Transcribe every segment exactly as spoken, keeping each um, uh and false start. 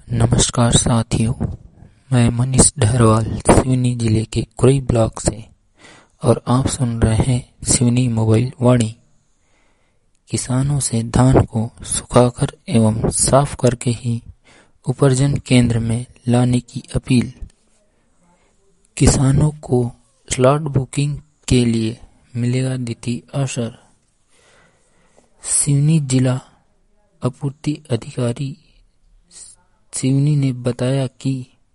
नमस्कार साथियों, मैं मनीष ढहरवाल सिवनी जिले के कुरई ब्लॉक से और आप सुन रहे हैं सिवनी मोबाइल वाणी। किसानों से धान को सुखाकर एवं साफ करके ही उपार्जन केंद्र में लाने की अपील। किसानों को स्लॉट बुकिंग के लिए मिलेगा द्वितीय अवसर। सिवनी जिला आपूर्ति अधिकारी सिवनी ने बताया कि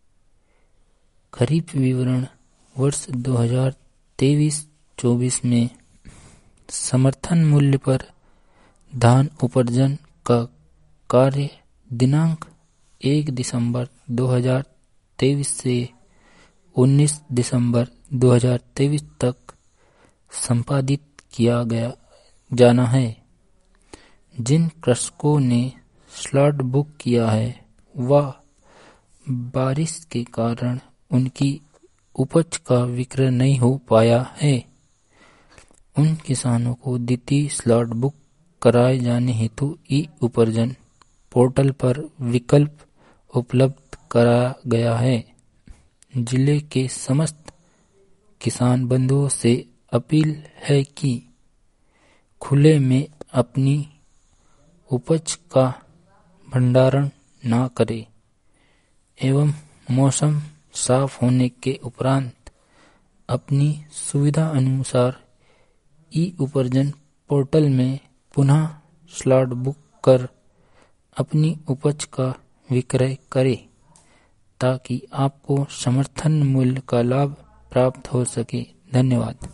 खरीफ विवरण वर्ष दो हज़ार तेईस चौबीस में समर्थन मूल्य पर धान उपार्जन का कार्य दिनांक एक दिसंबर दो हज़ार तेईस से उन्नीस दिसंबर दो हज़ार तेईस तक संपादित किया गया जाना है। जिन कृषकों ने स्लॉट बुक किया है वह बारिश के कारण उनकी उपज का विक्रय नहीं हो पाया है। उन किसानों को द्वितीय स्लॉट बुक कराए जाने हेतु ई उपार्जन पोर्टल पर विकल्प उपलब्ध कराया गया है। जिले के समस्त किसान बंधुओं से अपील है कि खुले में अपनी उपज का भंडारण न करें एवं मौसम साफ होने के उपरांत अपनी सुविधा अनुसार ई उपार्जन पोर्टल में पुनः स्लॉट बुक कर अपनी उपज का विक्रय करें ताकि आपको समर्थन मूल्य का लाभ प्राप्त हो सके। धन्यवाद।